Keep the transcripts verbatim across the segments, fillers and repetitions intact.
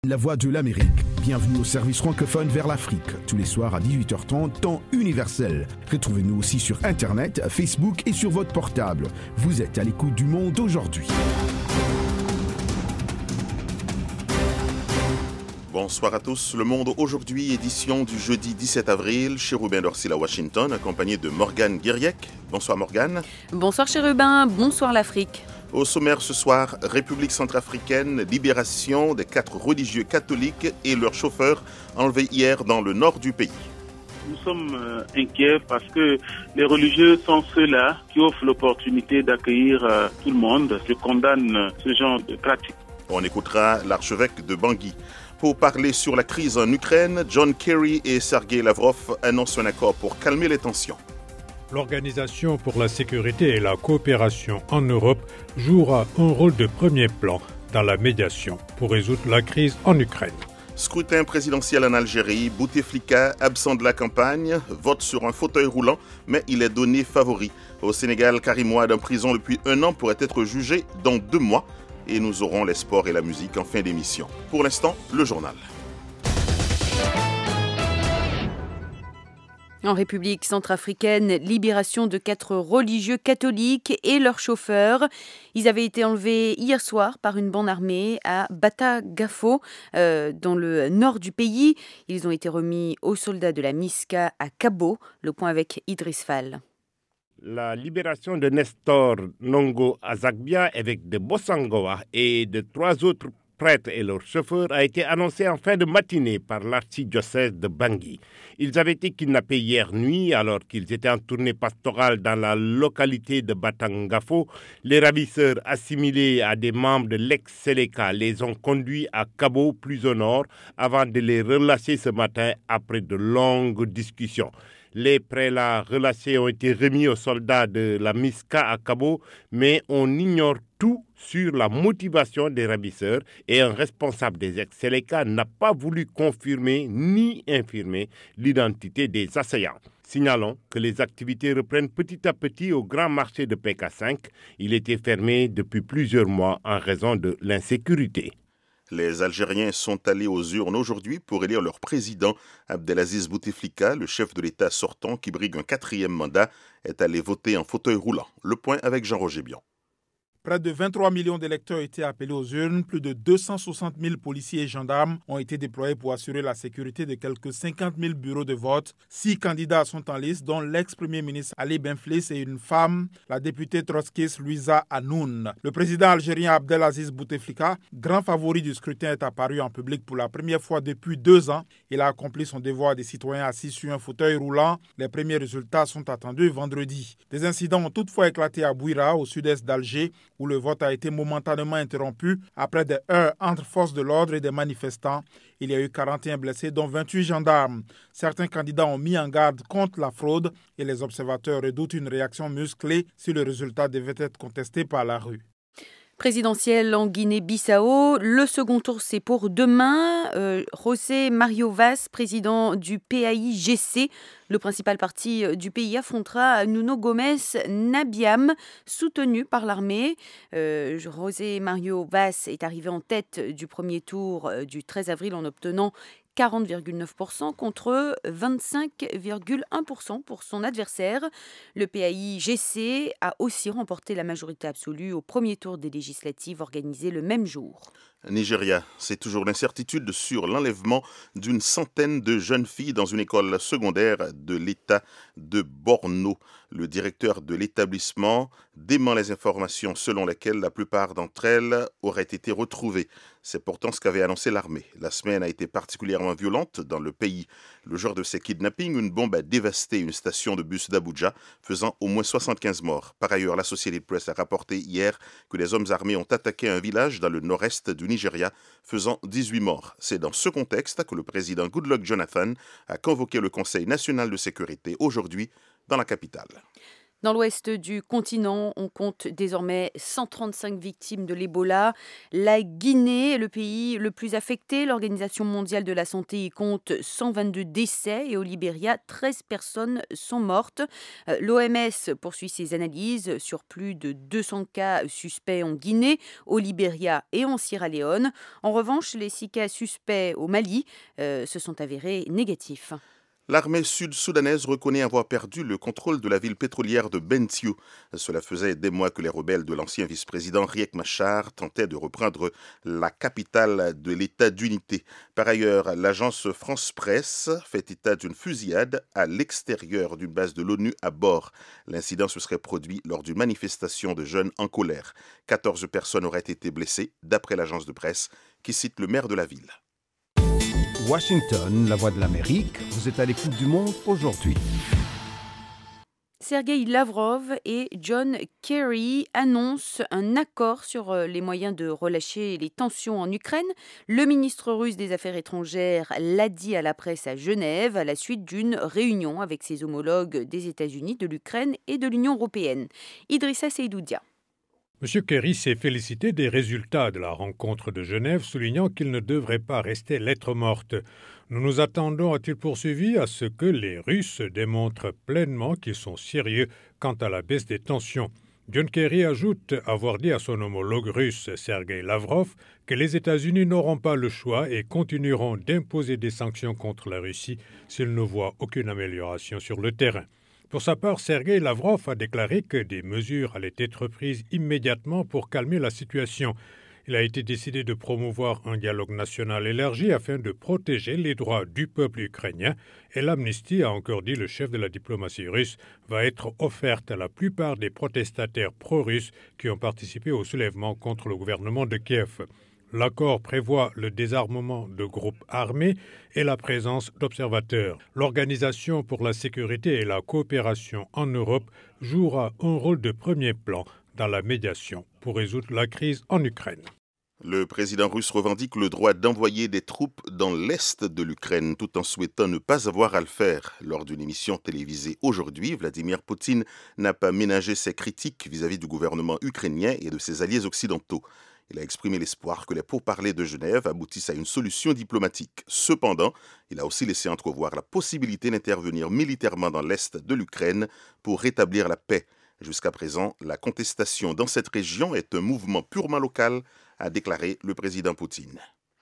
La Voix de l'Amérique. Bienvenue au service francophone vers l'Afrique. Tous les soirs à dix-huit heures trente, temps universel. Retrouvez-nous aussi sur Internet, Facebook et sur votre portable. Vous êtes à l'écoute du Monde aujourd'hui. Bonsoir à tous. Le Monde aujourd'hui, édition du jeudi dix-sept avril. Chérubin Dorsil à Washington, accompagné de Morgane Guiriec. Bonsoir Morgane. Bonsoir Chérubin, bonsoir l'Afrique. Au sommaire ce soir, République centrafricaine, libération des quatre religieux catholiques et leurs chauffeurs enlevés hier dans le nord du pays. Nous sommes euh, inquiets parce que les religieux sont ceux-là qui offrent l'opportunité d'accueillir euh, tout le monde. Je condamne euh, ce genre de pratique. On écoutera l'archevêque de Bangui. Pour parler sur la crise en Ukraine, John Kerry et Sergei Lavrov annoncent un accord pour calmer les tensions. L'Organisation pour la sécurité et la coopération en Europe jouera un rôle de premier plan dans la médiation pour résoudre la crise en Ukraine. Scrutin présidentiel en Algérie, Bouteflika, absent de la campagne, vote sur un fauteuil roulant, mais il est donné favori. Au Sénégal, Karim Wade en prison depuis un an pourrait être jugé dans deux mois. Et nous aurons les sports et la musique en fin d'émission. Pour l'instant, le journal. En République centrafricaine, libération de quatre religieux catholiques et leurs chauffeurs. Ils avaient été enlevés hier soir par une bande armée à Bata-Gafo, euh, dans le nord du pays. Ils ont été remis aux soldats de la MISCA à Kabo. Le point avec Idriss Fall. La libération de Nestor Nongo Azagbia, évêque de Bossangoa, et de trois autres prêtres et leurs chauffeurs a été annoncée en fin de matinée par l'archidiocèse de Bangui. Ils avaient été kidnappés hier nuit alors qu'ils étaient en tournée pastorale dans la localité de Batangafo. Les ravisseurs assimilés à des membres de l'ex-Seleka les ont conduits à Kabo, plus au nord, avant de les relâcher ce matin après de longues discussions. Les prélats relâchés ont été remis aux soldats de la MISCA à Kabo, mais on ignore tout sur la motivation des ravisseurs et un responsable des ex-Seleka n'a pas voulu confirmer ni infirmer l'identité des assaillants. Signalons que les activités reprennent petit à petit au grand marché de P K cinq. Il était fermé depuis plusieurs mois en raison de l'insécurité. Les Algériens sont allés aux urnes aujourd'hui pour élire leur président. Abdelaziz Bouteflika, le chef de l'État sortant qui brigue un quatrième mandat, est allé voter en fauteuil roulant. Le point avec Jean-Roger Bion. Près de vingt-trois millions d'électeurs étaient appelés aux urnes. Plus de deux cent soixante mille policiers et gendarmes ont été déployés pour assurer la sécurité de quelques cinquante mille bureaux de vote. Six candidats sont en liste, dont l'ex-premier ministre Ali Benflis et une femme, la députée trotskiste Louisa Hanoun. Le président algérien Abdelaziz Bouteflika, grand favori du scrutin, est apparu en public pour la première fois depuis deux ans. Il a accompli son devoir des citoyens assis sur un fauteuil roulant. Les premiers résultats sont attendus vendredi. Des incidents ont toutefois éclaté à Bouira, au sud-est d'Alger, où le vote a été momentanément interrompu après des heurts entre forces de l'ordre et des manifestants. Il y a eu quarante et un blessés, dont vingt-huit gendarmes. Certains candidats ont mis en garde contre la fraude et les observateurs redoutent une réaction musclée si le résultat devait être contesté par la rue. Présidentielle en Guinée-Bissau, le second tour c'est pour demain. Euh, José Mario Vaz, président du P A I G C, le principal parti du pays, affrontera Nuno Gomes Nabiam, soutenu par l'armée. Euh, José Mario Vaz est arrivé en tête du premier tour du treize avril en obtenant quarante virgule neuf pour cent contre vingt-cinq virgule un pour cent pour son adversaire. Le P A I G C a aussi remporté la majorité absolue au premier tour des législatives organisées le même jour. Nigeria, c'est toujours l'incertitude sur l'enlèvement d'une centaine de jeunes filles dans une école secondaire de l'État de Borno. Le directeur de l'établissement dément les informations selon lesquelles la plupart d'entre elles auraient été retrouvées. C'est pourtant ce qu'avait annoncé l'armée. La semaine a été particulièrement violente dans le pays. Le jour de ces kidnappings, une bombe a dévasté une station de bus d'Abuja, faisant au moins soixante-quinze morts. Par ailleurs, l'Associated Press a rapporté hier que les hommes armés ont attaqué un village dans le nord-est du Nigeria, faisant dix-huit morts. C'est dans ce contexte que le président Goodluck Jonathan a convoqué le Conseil national de sécurité aujourd'hui dans la capitale. Dans l'ouest du continent, on compte désormais cent trente-cinq victimes de l'Ebola. La Guinée est le pays le plus affecté. L'Organisation mondiale de la santé y compte cent vingt-deux décès et au Libéria, treize personnes sont mortes. L'O M S poursuit ses analyses sur plus de deux cents cas suspects en Guinée, au Libéria et en Sierra Leone. En revanche, les six cas suspects au Mali euh, se sont avérés négatifs. L'armée sud-soudanaise reconnaît avoir perdu le contrôle de la ville pétrolière de Bentiu. Cela faisait des mois que les rebelles de l'ancien vice-président Riek Machar tentaient de reprendre la capitale de l'État d'unité. Par ailleurs, l'agence France Presse fait état d'une fusillade à l'extérieur d'une base de l'ONU à bord. L'incident se serait produit lors d'une manifestation de jeunes en colère. quatorze personnes auraient été blessées, d'après l'agence de presse, qui cite le maire de la ville. Washington, la voix de l'Amérique, vous êtes à l'écoute du monde aujourd'hui. Sergei Lavrov et John Kerry annoncent un accord sur les moyens de relâcher les tensions en Ukraine. Le ministre russe des Affaires étrangères l'a dit à la presse à Genève à la suite d'une réunion avec ses homologues des États-Unis, de l'Ukraine et de l'Union européenne. Idrissa Seydoudia. M. Kerry s'est félicité des résultats de la rencontre de Genève, soulignant qu'il ne devrait pas rester lettre morte. Nous nous attendons, a-t-il poursuivi, à ce que les Russes démontrent pleinement qu'ils sont sérieux quant à la baisse des tensions. John Kerry ajoute avoir dit à son homologue russe, Sergei Lavrov, que les États-Unis n'auront pas le choix et continueront d'imposer des sanctions contre la Russie s'ils ne voient aucune amélioration sur le terrain. Pour sa part, Sergei Lavrov a déclaré que des mesures allaient être prises immédiatement pour calmer la situation. Il a été décidé de promouvoir un dialogue national élargi afin de protéger les droits du peuple ukrainien et l'amnistie, a encore dit le chef de la diplomatie russe, va être offerte à la plupart des protestataires pro-russes qui ont participé au soulèvement contre le gouvernement de Kiev. L'accord prévoit le désarmement de groupes armés et la présence d'observateurs. L'Organisation pour la sécurité et la coopération en Europe jouera un rôle de premier plan dans la médiation pour résoudre la crise en Ukraine. Le président russe revendique le droit d'envoyer des troupes dans l'est de l'Ukraine tout en souhaitant ne pas avoir à le faire. Lors d'une émission télévisée aujourd'hui, Vladimir Poutine n'a pas ménagé ses critiques vis-à-vis du gouvernement ukrainien et de ses alliés occidentaux. Il a exprimé l'espoir que les pourparlers de Genève aboutissent à une solution diplomatique. Cependant, il a aussi laissé entrevoir la possibilité d'intervenir militairement dans l'est de l'Ukraine pour rétablir la paix. Jusqu'à présent, la contestation dans cette région est un mouvement purement local, a déclaré le président Poutine.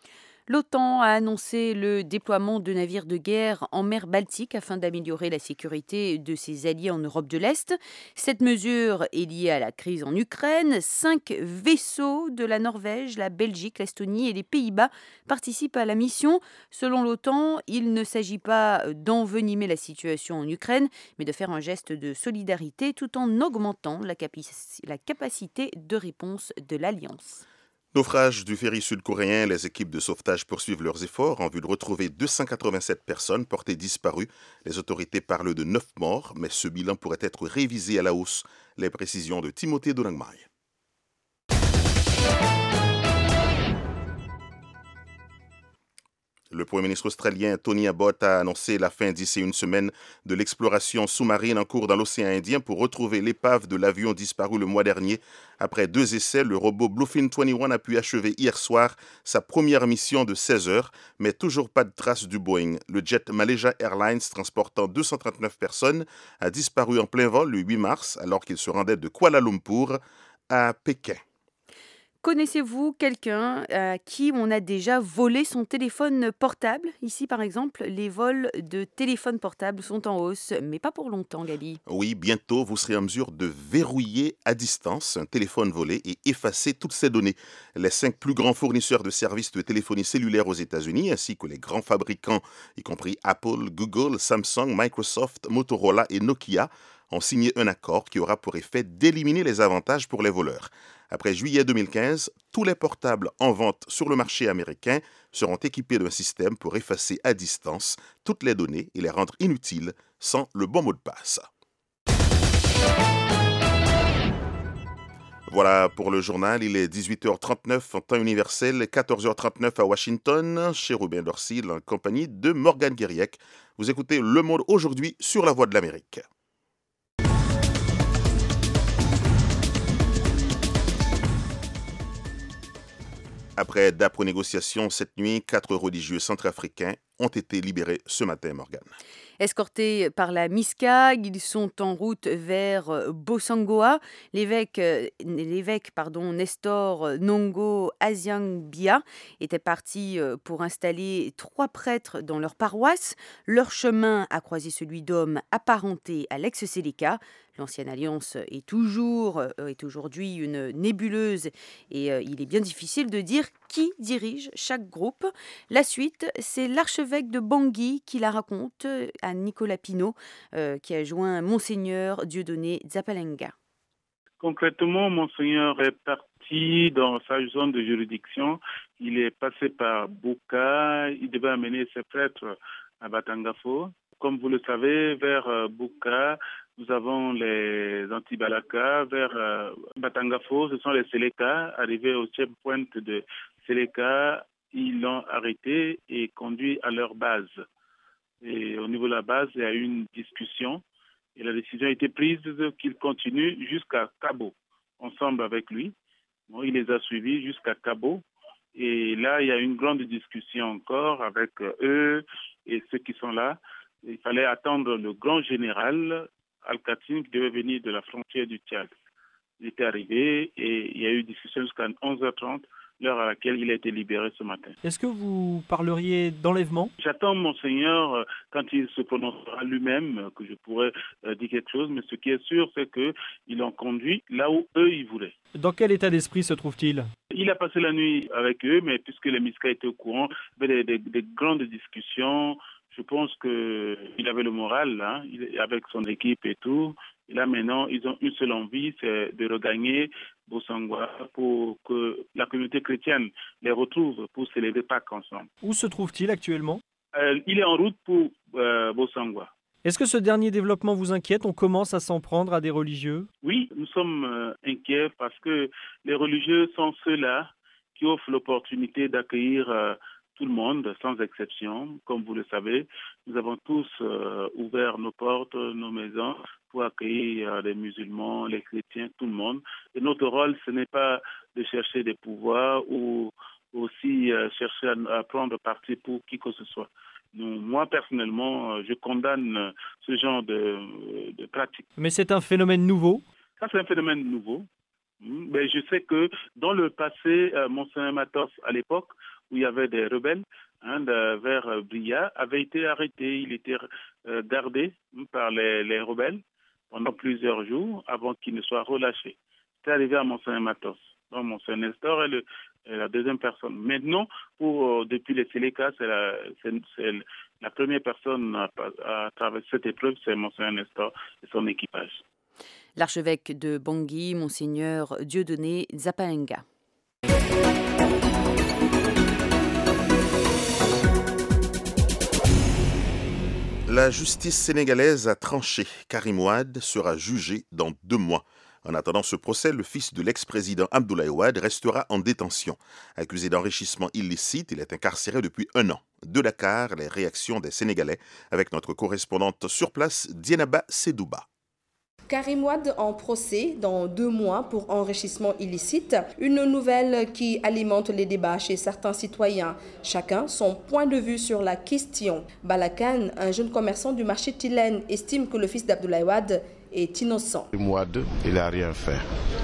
L'OTAN a annoncé le déploiement de navires de guerre en mer Baltique afin d'améliorer la sécurité de ses alliés en Europe de l'Est. Cette mesure est liée à la crise en Ukraine. Cinq vaisseaux de la Norvège, la Belgique, l'Estonie et les Pays-Bas participent à la mission. Selon l'OTAN, il ne s'agit pas d'envenimer la situation en Ukraine, mais de faire un geste de solidarité tout en augmentant la, capaci- la capacité de réponse de l'Alliance. Naufrage du ferry sud-coréen, les équipes de sauvetage poursuivent leurs efforts en vue de retrouver deux cent quatre-vingt-sept personnes portées disparues. Les autorités parlent de neuf morts, mais ce bilan pourrait être révisé à la hausse. Les précisions de Timothée Donangmai. Le Premier ministre australien Tony Abbott a annoncé la fin d'ici une semaine de l'exploration sous-marine en cours dans l'océan Indien pour retrouver l'épave de l'avion disparu le mois dernier. Après deux essais, le robot Bluefin vingt et un a pu achever hier soir sa première mission de seize heures, mais toujours pas de traces du Boeing. Le jet Malaysia Airlines transportant deux cent trente-neuf personnes a disparu en plein vol le huit mars alors qu'il se rendait de Kuala Lumpur à Pékin. Connaissez-vous quelqu'un à qui on a déjà volé son téléphone portable ? Ici, par exemple, les vols de téléphones portables sont en hausse, mais pas pour longtemps, Gabi. Oui, bientôt, vous serez en mesure de verrouiller à distance un téléphone volé et effacer toutes ses données. Les cinq plus grands fournisseurs de services de téléphonie cellulaire aux États-Unis, ainsi que les grands fabricants, y compris Apple, Google, Samsung, Microsoft, Motorola et Nokia, ont signé un accord qui aura pour effet d'éliminer les avantages pour les voleurs. Après juillet deux mille quinze, tous les portables en vente sur le marché américain seront équipés d'un système pour effacer à distance toutes les données et les rendre inutiles sans le bon mot de passe. Voilà pour le journal, il est dix-huit heures trente-neuf en temps universel, quatorze heures trente-neuf à Washington, chez Robin Dorsil en compagnie de Morgane Guériec. Vous écoutez Le Monde aujourd'hui sur la Voix de l'Amérique. Après d'âpres négociations cette nuit, quatre religieux centrafricains ont été libérés ce matin, Morgane. Escortés par la MISCA, ils sont en route vers Bosangoa. L'évêque, l'évêque pardon, Nestor Nongo Aziangbia était parti pour installer trois prêtres dans leur paroisse. Leur chemin a croisé celui d'hommes apparentés à l'ex-Séléka. L'ancienne alliance est toujours, est aujourd'hui une nébuleuse et euh, il est bien difficile de dire qui dirige chaque groupe. La suite, c'est l'archevêque de Bangui qui la raconte à Nicolas Pinault, euh, qui a joint Monseigneur Dieudonné Zapalenga. Concrètement, Monseigneur est parti dans sa zone de juridiction. Il est passé par Buka. Il devait amener ses prêtres à Batangafo. Comme vous le savez, vers Buka, nous avons les Antibalaka. Vers euh, Batangafo, ce sont les Séléka. Arrivés au checkpoint de Séléka, ils l'ont arrêté et conduit à leur base. Et au niveau de la base, il y a eu une discussion. Et la décision a été prise qu'il continue jusqu'à Cabo, ensemble avec lui. Bon, il les a suivis jusqu'à Cabo. Et là, il y a une grande discussion encore avec eux et ceux qui sont là. Il fallait attendre le grand général Al-Khatim qui devait venir de la frontière du Tchad. Il était arrivé et il y a eu discussion jusqu'à onze heures trente, l'heure à laquelle il a été libéré ce matin. Est-ce que vous parleriez d'enlèvement ? J'attends Monseigneur quand il se prononcera lui-même que je pourrais euh, dire quelque chose, mais ce qui est sûr, c'est qu'ils l'ont conduit là où eux, ils voulaient. Dans quel état d'esprit se trouve-t-il ? Il a passé la nuit avec eux, mais puisque les MISCA étaient au courant, il y avait des, des, des grandes discussions. Je pense qu'il avait le moral, hein, avec son équipe et tout. Et là, maintenant, ils ont une seule envie, c'est de regagner Bosangoa pour que la communauté chrétienne les retrouve pour célébrer Pâques ensemble. Où se trouve-t-il actuellement ? euh, Il est en route pour euh, Bosangoa. Est-ce que ce dernier développement vous inquiète ? On commence à s'en prendre à des religieux ? Oui, nous sommes euh, inquiets parce que les religieux sont ceux-là qui offrent l'opportunité d'accueillir euh, tout le monde, sans exception. Comme vous le savez, nous avons tous euh, ouvert nos portes, nos maisons pour accueillir euh, les musulmans, les chrétiens, tout le monde. Et notre rôle, ce n'est pas de chercher des pouvoirs ou aussi euh, chercher à, à prendre parti pour qui que ce soit. Nous, moi, personnellement, euh, je condamne euh, ce genre de, de pratique. Mais c'est un phénomène nouveau ? Ça, c'est un phénomène nouveau. Mais je sais que dans le passé, euh, Monseigneur Matos, à l'époque, où il y avait des rebelles hein, de, vers euh, Bria, avait été arrêté. Il était euh, gardé hein, par les, les rebelles pendant plusieurs jours avant qu'il ne soit relâché. C'est arrivé à Monseigneur Matos. Donc Monseigneur Nestor est, le, est la deuxième personne. Maintenant, pour, euh, depuis les Séléka, c'est la, c'est, c'est la première personne à, à traverser cette épreuve, c'est Monseigneur Nestor et son équipage. L'archevêque de Bangui, Monseigneur Dieudonné Zapalenga. La justice sénégalaise a tranché. Karim Wade sera jugé dans deux mois. En attendant ce procès, le fils de l'ex-président Abdoulaye Wade restera en détention. Accusé d'enrichissement illicite, il est incarcéré depuis un an. De Dakar, les réactions des Sénégalais avec notre correspondante sur place, Dienaba Sedouba. Karim Wade en procès dans deux mois pour enrichissement illicite, une nouvelle qui alimente les débats chez certains citoyens. Chacun son point de vue sur la question. Balakan, un jeune commerçant du marché Tilène, estime que le fils d'Abdoulaye Wade est innocent. Karim Wade, il n'a rien fait.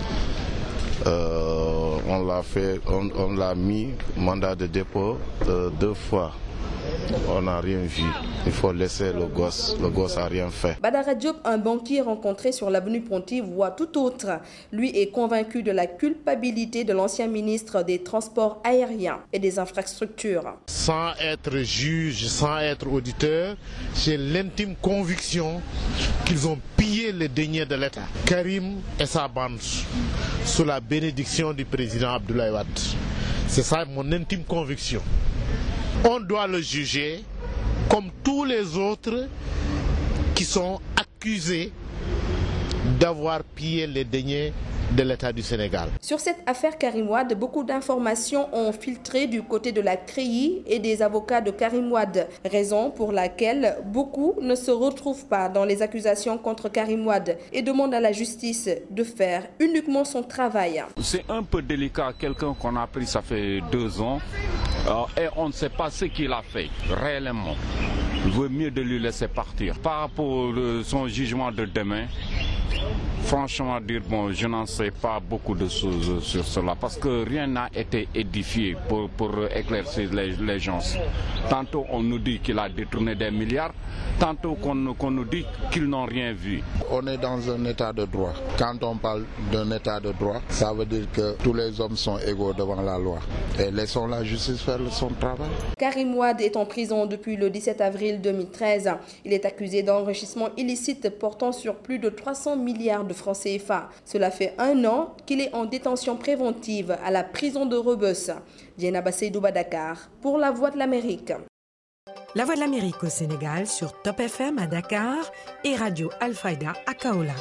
Euh, on l'a fait, on, on l'a mis mandat de dépôt euh, deux fois. On n'a rien vu. Il faut laisser le gosse. Le gosse n'a rien fait. Badara Diop, un banquier rencontré sur l'avenue Ponty, voit tout autre. Lui est convaincu de la culpabilité de l'ancien ministre des Transports aériens et des infrastructures. Sans être juge, sans être auditeur, j'ai l'intime conviction qu'ils ont pillé les deniers de l'État. Karim et sa bande, sous la bénédiction du président Abdoulaye Wade. C'est ça mon intime conviction. On doit le juger comme tous les autres qui sont accusés d'avoir pillé les deniers de l'État du Sénégal. Sur cette affaire Karim Wade, beaucoup d'informations ont filtré du côté de la C R E I et des avocats de Karim Wade, raison pour laquelle beaucoup ne se retrouvent pas dans les accusations contre Karim Wade et demandent à la justice de faire uniquement son travail. C'est un peu délicat, quelqu'un qu'on a pris ça fait deux ans euh, et on ne sait pas ce qu'il a fait réellement. Il vaut mieux de lui laisser partir. Par rapport à son jugement de demain, franchement dire, bon, je n'en sais pas beaucoup de choses sur cela parce que rien n'a été édifié pour, pour éclaircir les, les gens. Tantôt on nous dit qu'il a détourné des milliards, tantôt qu'on qu'on nous dit qu'ils n'ont rien vu. On est dans un état de droit. Quand on parle d'un état de droit, ça veut dire que tous les hommes sont égaux devant la loi. Et laissons la justice faire son travail. Karim Wade est en prison depuis le dix-sept avril deux mille treize. Il est accusé d'enrichissement illicite portant sur plus de trois cents milliards de francs C F A. Cela fait un an qu'il est en détention préventive à la prison de Rebeuss. Diana Basseydouba, Dakar, pour la Voix de l'Amérique. La Voix de l'Amérique au Sénégal sur Top F M à Dakar et Radio Al-Fayda à Kaolack.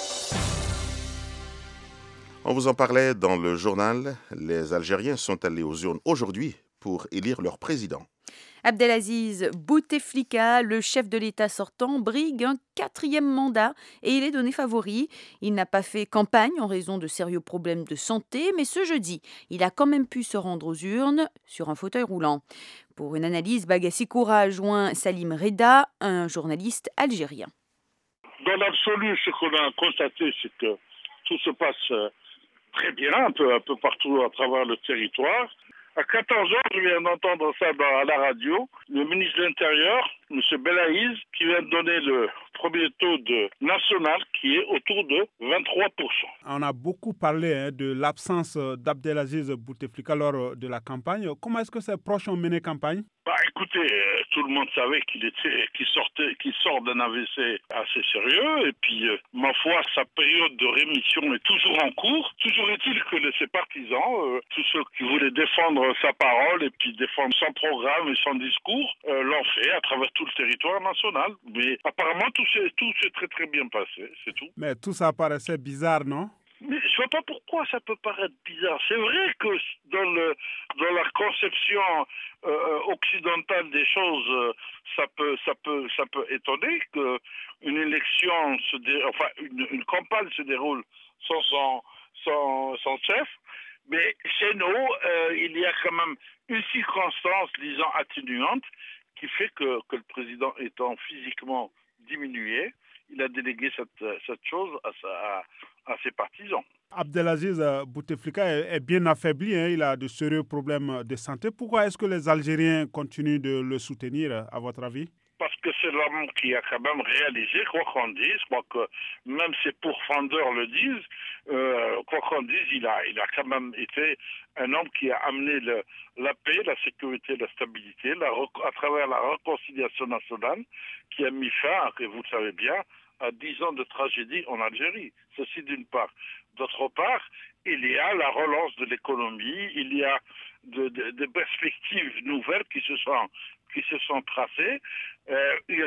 On vous en parlait dans le journal. Les Algériens sont allés aux urnes aujourd'hui pour élire leur président. Abdelaziz Bouteflika, le chef de l'État sortant, brigue un quatrième mandat et il est donné favori. Il n'a pas fait campagne en raison de sérieux problèmes de santé, mais ce jeudi, il a quand même pu se rendre aux urnes sur un fauteuil roulant. Pour une analyse, Bagassi Koura a joint Salim Reda, un journaliste algérien. Dans l'absolu, ce qu'on a constaté, c'est que tout se passe très bien, un peu, un peu partout à travers le territoire. À quatorze heures, je viens d'entendre ça dans, à la radio, le ministre de l'Intérieur, M. Belaïz, qui vient de donner le premier taux de national qui est autour de vingt-trois pour cent. On a beaucoup parlé hein, de l'absence d'Abdelaziz Bouteflika lors de la campagne. Comment est-ce que ces proches ont mené campagne ? Bah, écoutez, euh, tout le monde savait qu'il était, qu'il sortait, qu'il sort d'un A V C assez sérieux. Et puis, euh, ma foi, sa période de rémission est toujours en cours. Toujours est-il que les, ses partisans, euh, tous ceux qui voulaient défendre sa parole et puis défendre son programme et son discours, euh, l'ont fait à travers tout le territoire national. Mais apparemment, tout s'est, tout s'est très très bien passé, c'est tout. Mais tout ça paraissait bizarre, non ? Mais je ne vois pas pourquoi ça peut paraître bizarre. C'est vrai que dans, le, dans la conception euh, occidentale des choses, euh, ça peut, ça peut, ça peut étonner qu'une élection, se dé... enfin une, une campagne se déroule sans son, sans, sans chef. Mais chez nous, euh, il y a quand même une circonstance, disons, atténuante, qui fait que, que le président étant physiquement diminué, il a délégué cette, cette chose à, sa, à, à ses partisans. Abdelaziz Bouteflika est, est bien affaibli, hein, il a de sérieux problèmes de santé. Pourquoi est-ce que les Algériens continuent de le soutenir, à votre avis ? Parce que c'est l'homme qui a quand même réalisé, quoi qu'on dise, quoi que même ses pourfendeurs le disent, euh, quoi qu'on dise, il a, il a quand même été un homme qui a amené le, la paix, la sécurité, la stabilité, la, à travers la réconciliation nationale, qui a mis fin, que vous le savez bien, à dix ans de tragédie en Algérie. Ceci d'une part. D'autre part, il y a la relance de l'économie, il y a de, de, de perspectives nouvelles qui se sont, qui se sont tracées. Euh, il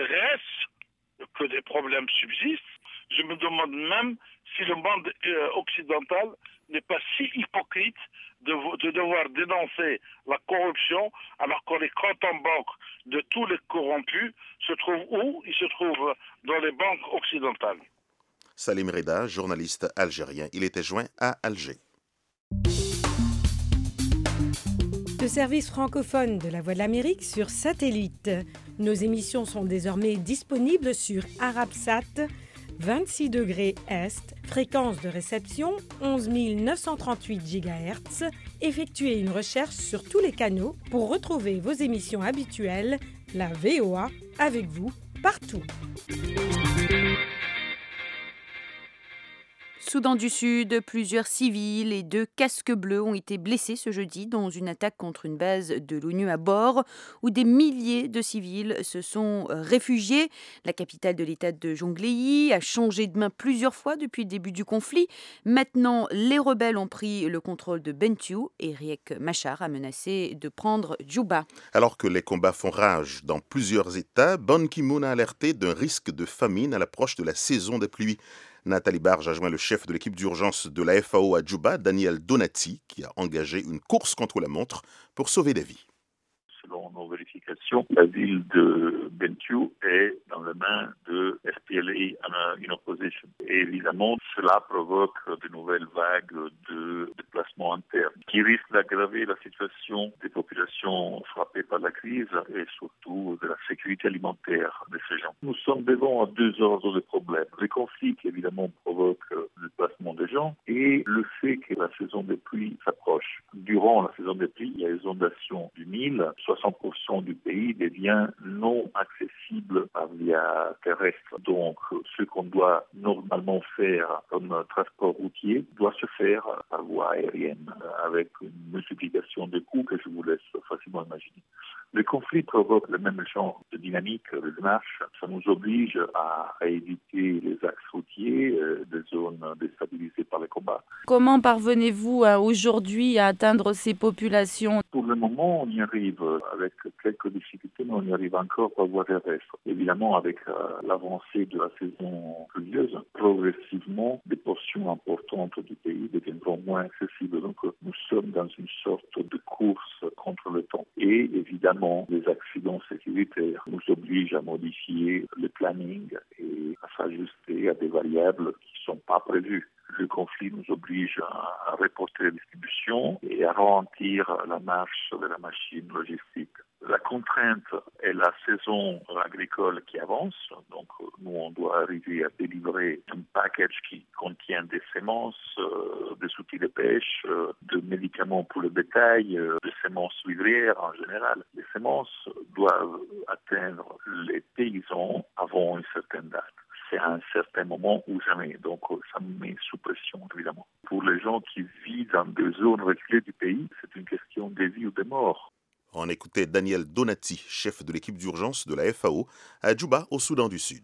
reste que des problèmes subsistent. Je me demande même si le monde euh, occidental n'est pas si hypocrite de, de devoir dénoncer la corruption alors que les comptes en banque de tous les corrompus se trouvent où ? Ils se trouvent dans les banques occidentales. Salim Reda, journaliste algérien. Il était joint à Alger. Le service francophone de la Voix de l'Amérique sur satellite. Nos émissions sont désormais disponibles sur Arabsat, vingt-six degrés Est, fréquence de réception onze mille neuf cent trente-huit gigahertz. Effectuez une recherche sur tous les canaux pour retrouver vos émissions habituelles, la V O A, avec vous, partout. Soudan du Sud, plusieurs civils et deux casques bleus ont été blessés ce jeudi dans une attaque contre une base de l'ONU à Bor, où des milliers de civils se sont réfugiés. La capitale de l'État de Jonglei a changé de main plusieurs fois depuis le début du conflit. Maintenant, les rebelles ont pris le contrôle de Bentiu et Riek Machar a menacé de prendre Djouba. Alors que les combats font rage dans plusieurs États, Ban Ki-moon a alerté d'un risque de famine à l'approche de la saison des pluies. Nathalie Barge a joint le chef de l'équipe d'urgence de la F A O à Djouba, Daniel Donati, qui a engagé une course contre la montre pour sauver des vies. Selon nos vérifications, la ville de Bentiu est dans les mains de S P L A in opposition. Et évidemment, cela provoque de nouvelles vagues de déplacements internes qui risquent d'aggraver la situation des populations frappées par la crise et surtout de la sécurité alimentaire de ces gens. Nous sommes devant deux ordres de problèmes. Les conflits qui évidemment provoquent le déplacement des gens et le fait que la saison des pluies s'approche. Durant la saison des pluies, il y a les inondations du Nil. soixante pour cent du pays devient non accessible par via terrestre. Donc, ce qu'on doit normalement faire comme transport routier doit se faire par voie aérienne, avec une multiplication de coûts que je vous laisse facilement imaginer. Le conflit provoque le même genre de dynamique de démarche. Ça nous oblige à, à éviter les axes routiers, euh, des zones déstabilisées par les combats. Comment parvenez-vous euh, aujourd'hui à atteindre ces populations? Pour le moment, on y arrive avec quelques difficultés, mais on y arrive encore par voie terrestre. Évidemment, avec euh, l'avancée de la saison pluvieuse, progressivement, des portions importantes du pays deviendront moins accessibles. Donc, nous sommes dans une sorte de course contre le temps. Et évidemment, les accidents sécuritaires nous obligent à modifier le planning et à s'ajuster à des variables qui ne sont pas prévues. Le conflit nous oblige à reporter la distribution et à ralentir la marche de la machine logistique. La contrainte est la saison agricole qui avance. Donc, nous, on doit arriver à délivrer un package qui contient des semences, euh, des outils de pêche, euh, de médicaments pour le bétail, euh, des semences vivrières en général. Les semences doivent atteindre les paysans avant une certaine date. C'est à un certain moment ou jamais. Donc, ça me met sous pression, évidemment. Pour les gens qui vivent dans des zones reculées du pays, c'est une question de vie ou de mort. On écoutait Daniel Donati, chef de l'équipe d'urgence de la F A O, à Djouba, au Soudan du Sud.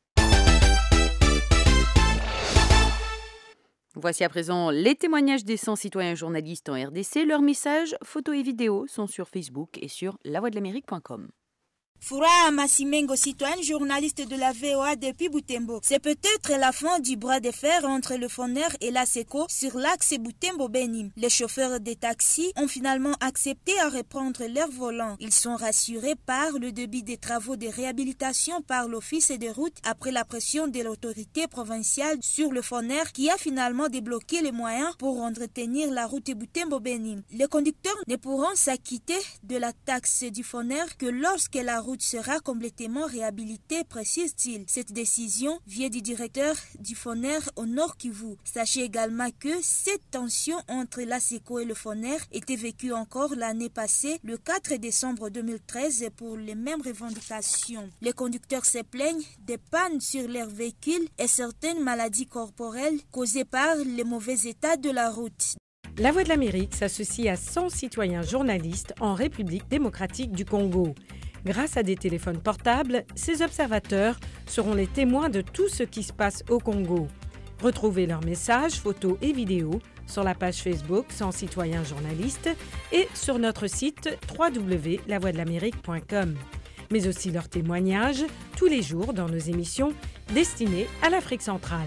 Voici à présent les témoignages des cent citoyens journalistes en R D C. Leurs messages, photos et vidéos sont sur Facebook et sur la voix de l'amérique point com. Furaha Masimengo, citoyenne journaliste de la V O A depuis Butembo. C'est peut-être la fin du bras de fer entre le Foner et la SECO sur l'axe Butembo-Benim. Les chauffeurs des taxis ont finalement accepté à reprendre leur volant. Ils sont rassurés par le début des travaux de réhabilitation par l'Office des routes après la pression de l'autorité provinciale sur le Foner qui a finalement débloqué les moyens pour entretenir la route Butembo-Benim. Les conducteurs ne pourront s'acquitter de la taxe du Foner que lorsque la route sera complètement réhabilitée, précise-t-il. Cette décision vient du directeur du Foner au Nord Kivu. Sachez également que cette tension entre la SECO et le Foner était vécue encore l'année passée, le quatre décembre deux mille treize, pour les mêmes revendications. Les conducteurs se plaignent des pannes sur leurs véhicules et certaines maladies corporelles causées par le mauvais état de la route. La Voix de l'Amérique s'associe à cent citoyens journalistes en République démocratique du Congo. Grâce à des téléphones portables, ces observateurs seront les témoins de tout ce qui se passe au Congo. Retrouvez leurs messages, photos et vidéos sur la page Facebook cent citoyens journalistes et sur notre site w w w point la voix de l'amérique point com. Mais aussi leurs témoignages tous les jours dans nos émissions destinées à l'Afrique centrale.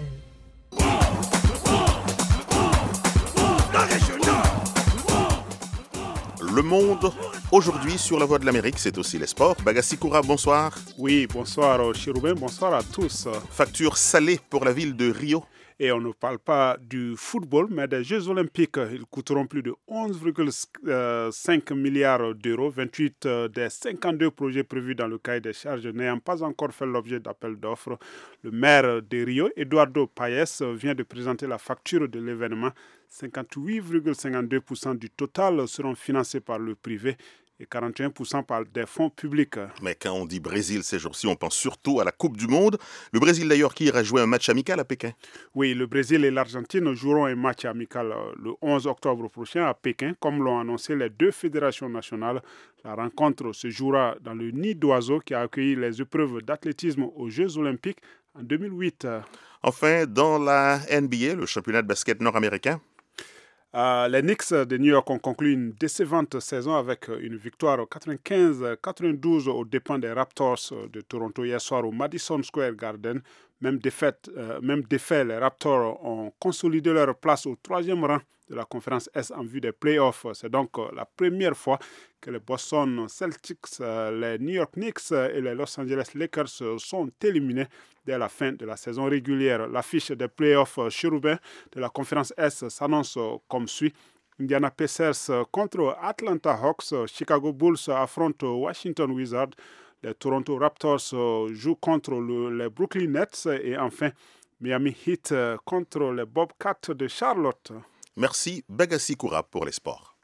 Le monde, aujourd'hui sur la Voix de l'Amérique, c'est aussi les sports. Bagassi Koura, bonsoir. Oui, bonsoir Chiroubin, bonsoir à tous. Facture salée pour la ville de Rio. Et on ne parle pas du football, mais des Jeux Olympiques. Ils coûteront plus de onze virgule cinq milliards d'euros, vingt-huit des cinquante-deux projets prévus dans le cahier des charges n'ayant pas encore fait l'objet d'appel d'offres. Le maire de Rio, Eduardo Paes, vient de présenter la facture de l'événement. cinquante-huit virgule cinquante-deux pour cent du total seront financés par le privé et quarante et un pour cent par des fonds publics. Mais quand on dit Brésil ces jours-ci, on pense surtout à la Coupe du Monde. Le Brésil d'ailleurs qui ira jouer un match amical à Pékin. Oui, le Brésil et l'Argentine joueront un match amical le onze octobre prochain à Pékin, comme l'ont annoncé les deux fédérations nationales. La rencontre se jouera dans le nid d'oiseaux qui a accueilli les épreuves d'athlétisme aux Jeux Olympiques en deux mille huit. Enfin, dans la N B A, le championnat de basket nord-américain, Euh, les Knicks de New York ont conclu une décevante saison avec une victoire quatre-vingt-quinze à quatre-vingt-douze aux dépens des Raptors de Toronto hier soir au Madison Square Garden. Même défaite, euh, même défait, les Raptors ont consolidé leur place au troisième rang de la conférence Est en vue des playoffs. C'est donc euh, la première fois que les Boston Celtics, euh, les New York Knicks et les Los Angeles Lakers sont éliminés dès la fin de la saison régulière. L'affiche des playoffs chérubins de la conférence Est s'annonce comme suit. Indiana Pacers contre Atlanta Hawks, Chicago Bulls affrontent Washington Wizards, les Toronto Raptors jouent contre le, les Brooklyn Nets et enfin Miami Heat contre les Bobcats de Charlotte. Merci Bagassi Koura pour les sports.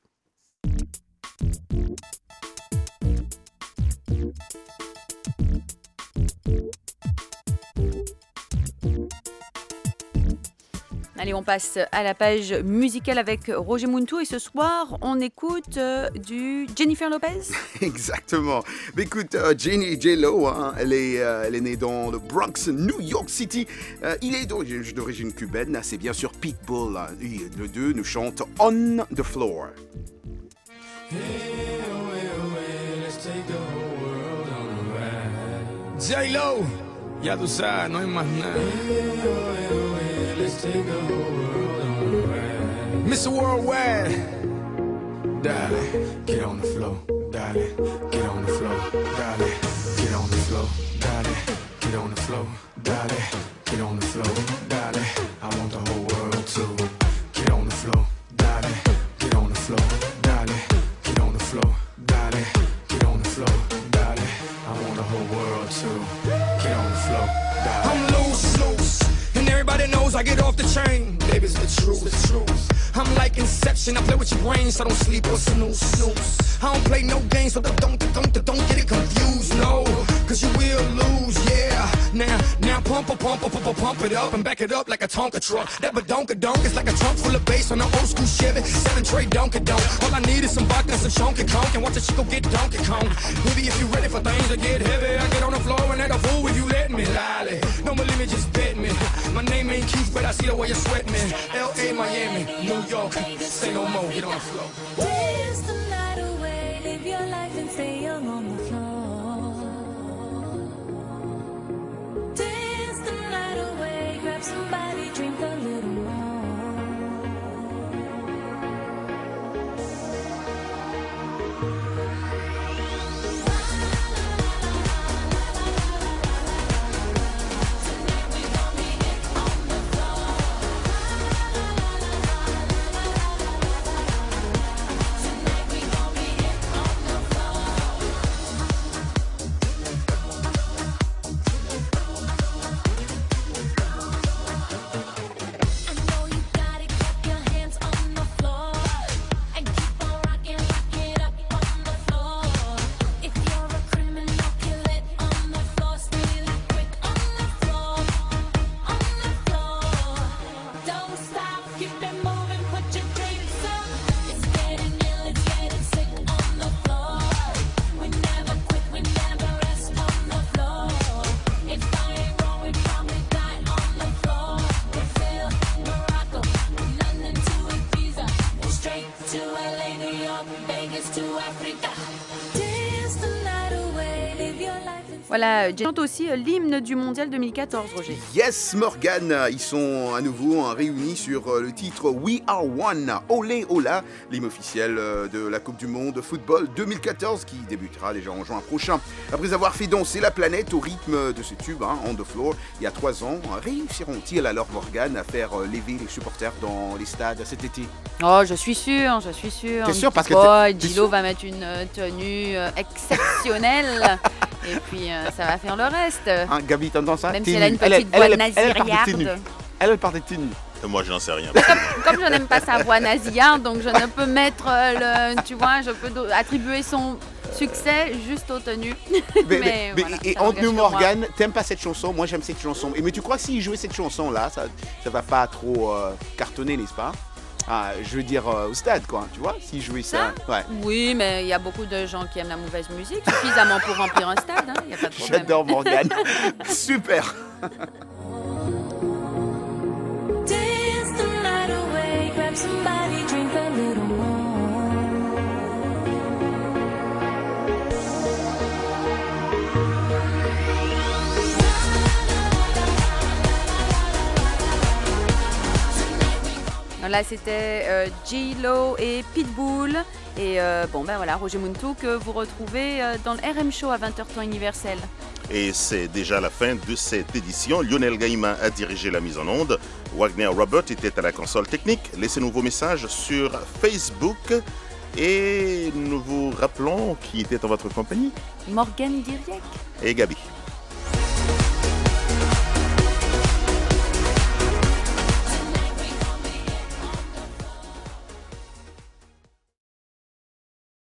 Allez, on passe à la page musicale avec Roger Muntou et ce soir, on écoute euh, du Jennifer Lopez. Exactement. Mais écoute, euh, Jenny J-Lo, hein, elle, est, euh, elle est née dans le Bronx, New York City. Euh, il est d'origine, d'origine cubaine, c'est bien sûr Pitbull. Hein. Et le deux nous chante On the Floor. Hey, oh, hey, oh, hey, let's take the whole world on a ride. J-Lo, ya tú sabes, no hay más nada. Hey, oh, hey, oh, hey, let's take the whole world on a ride. Mister Worldwide, darling, get on the floor, darling, get on the floor, darling, get on the floor, darling, get on the floor, darling, get on the floor, darling. I want the whole world to get on the floor, darling, get on the floor, darling. Get on the floor, darling. Get on the floor, darling. I want the whole world to get on the floor, darling. I'm loose, loose, and everybody knows I get off the chain. Baby's the truth, the truth. I'm like Inception, I play with your brain, so don't sleep or snooze, snooze. I don't play no games, so don't, don't, don't, don't get it confused, no. Cause you will lose, yeah. Now, now pump, pump, pump, pump, pump it up and back it up like a Tonka truck. That badonka-donk is like a trunk full of bass on an old school Chevy. Seven tray donka-donk. All I need is some vodka and some chonky conk and watch a chico get Donkey Kong. Maybe if you're ready for things to get heavy, I get on the floor and act a fool if you let me. Lolly, don't believe me, just bet me. My name ain't Keith, but I see the way you sweat me. L A, Miami, New York, say no more, get on the floor. Dance the night away, live your life and stay young on the floor. Dance the night away, grab somebody, drink a little more. Voilà, j'ai chante aussi l'hymne du Mondial deux mille quatorze, Roger. Yes, Morgan, ils sont à nouveau réunis sur le titre We Are One, Olé Ola, l'hymne officiel de la Coupe du Monde de football deux mille quatorze qui débutera déjà en juin prochain. Après avoir fait danser la planète au rythme de ce tube, hein, On the Floor, il y a trois ans, réussiront-ils alors, Morgan, à faire lever les supporters dans les stades cet été? Oh, je suis sûr, je suis sûr. T'es sûr parce que oh, Gillo va mettre une tenue exceptionnelle. Et puis euh, ça va faire le reste. Hein, Gabi, t'entends ça? Même si elle a une petite voix nasillarde. Elle, elle part des tenues. Moi, je n'en sais rien. Comme, comme je n'aime pas sa voix nasillarde, donc je ne peux mettre le, tu vois, je peux attribuer son succès juste aux tenues. Mais, mais, mais voilà, et entre nous, Morgane, t'aimes pas cette chanson? Moi, j'aime cette chanson. Et mais tu crois que s'il jouait cette chanson-là, ça, ça va pas trop euh, cartonner, n'est-ce pas? Ah, je veux dire euh, au stade, quoi, tu vois, s'il jouait ça. ça ouais. Oui, mais il y a beaucoup de gens qui aiment la mauvaise musique, suffisamment pour remplir un stade, il hein, n'y a pas de problème. J'adore Morgane. Super. Dance the night away, grab somebody, drink a little more. Là, c'était euh, J-Lo et Pitbull. Et euh, bon, ben voilà, Roger Muntou que vous retrouvez euh, dans le R M Show à vingt heures temps universel. Et c'est déjà la fin de cette édition. Lionel Gaïma a dirigé la mise en onde. Wagner Robert était à la console technique. Laissez-nous vos messages sur Facebook. Et nous vous rappelons qui était en votre compagnie. Morgane Diriec Et Gabi.